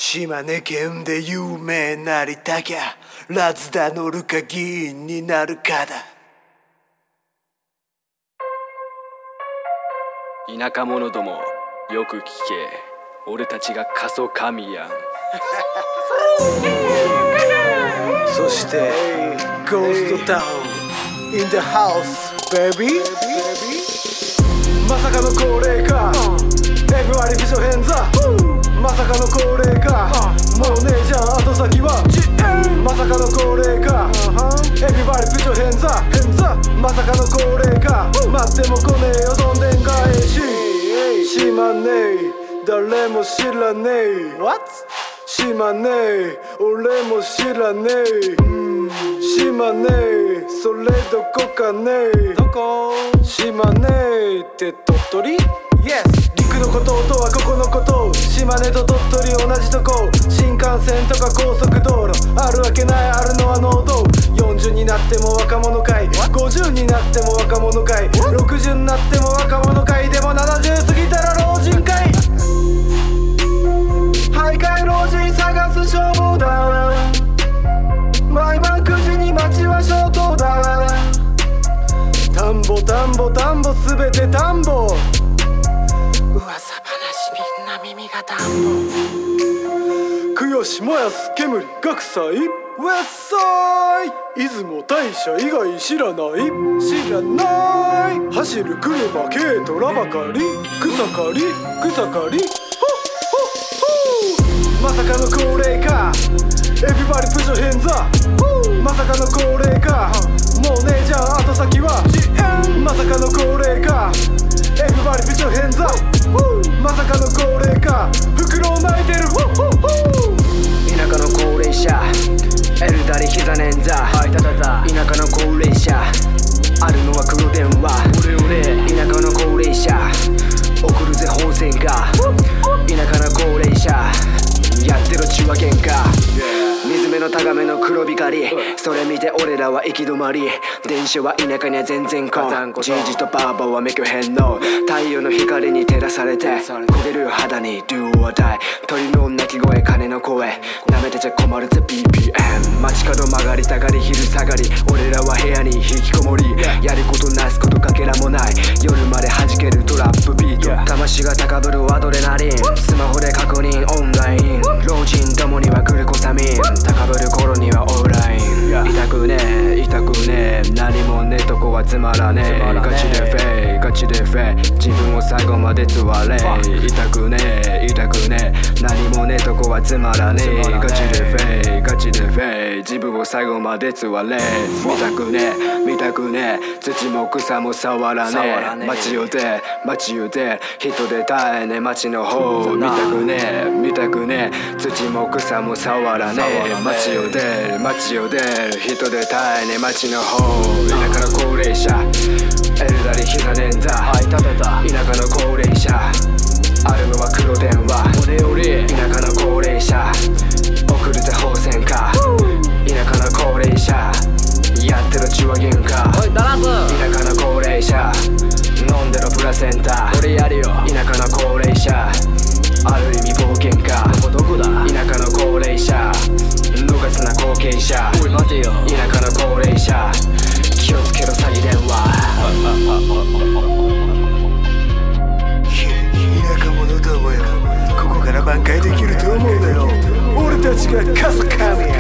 島根県で有名なりたきゃラズダ乗るか議員になるかだ。 田舎者どもよく聞け、俺たちが過疎神やん。 そしてゴーストタウン in the house baby。 まさかの高齢化、エブ割り美女偏差。まさかの高齢化、もうねえじゃん後先は。まさかの高齢化、エビバリ美女偏差。まさかの高齢化、待っても来ねえよどんでん返し。島根誰も知らねえ What？ 島根俺も知らねえ。島根それどこかねえ。どこ？島根って鳥取？ Yes。 陸のこととはここのこと。島根と鳥取同じとこ。新幹線とか高速道路あるわけない、あるのは農道。40になっても若者かい、50になっても若者かい、60になっても若者かい、でも70過ぎたら老人かい。徘徊老人探す消防団、毎晩9時に街は消灯だ。田んぼ田んぼ田んぼすべて田んぼ、噂話みんな耳が田んぼ。悔し燃やす煙学祭ウエスサイ出雲大社以外知らない。知らない。走る車軽トラばかり、草刈り草刈り。まさかの高齢化、エビバリプジョ偏差。まさかの高齢化、もうねえじゃん後先は。まさかの高齢化、エビバリプジョ偏差。まさかの高齢化、袋を巻いてる。 田舎の高齢者エルダリ膝捻挫。田舎の高齢者あるのは黒電話。田舎の高齢者送るぜ本線か。田舎の高齢者やってる血は喧嘩。水目の高めの黒光り、それ見て俺らは行き止まり。電車は田舎には全然来ん。じいじとばあばは免許返納。太陽の光に照らされて焦げる肌に Do or die。 鳥の鳴き声鐘の声舐めてちゃ困るぜ BPM。 街角曲がりたがり昼下がり、俺らは部屋に引きこもり。やることなすことかけらもない、夜まで弾けるトラップビート。魂が高ぶるアドレナリン、スマホで確認オンライン。老人どもにはグルコサミン、高ぶる頃にはオンライン。痛くねえ痛くねえ何もねえとこはつまらねえ。ガチでフェイガチでフェイ自分を最後までつわれ。痛くねえ痛くねえ何もねえとこはつまらねえ。ガチでフェイガチでフェイ自分を最後までつわれ。見たくねえ見たくねえ土も草も触らねえ。街よで街よで人で絶えねえ街の方。見たくねえ見たくねえ土も草も触らねえ。街よで街よで人で絶えねえ街の方。田舎の高齢者エルダリ膝捻挫。田舎の高齢者あるのは黒電話。田舎の高齢者送るぜ放線か。田舎の高齢者やってる血は喧嘩。田舎の高齢者飲んでろプラセンタ。俺やるよ。田舎の高齢者ある意味冒険家。どこだ。田舎の高齢者無月な後継者。おい待てよ。田舎の高齢者気をつけろ詐欺電話。 田舎者どもよ、ここから挽回できると思うなよ。俺たちがカスカミ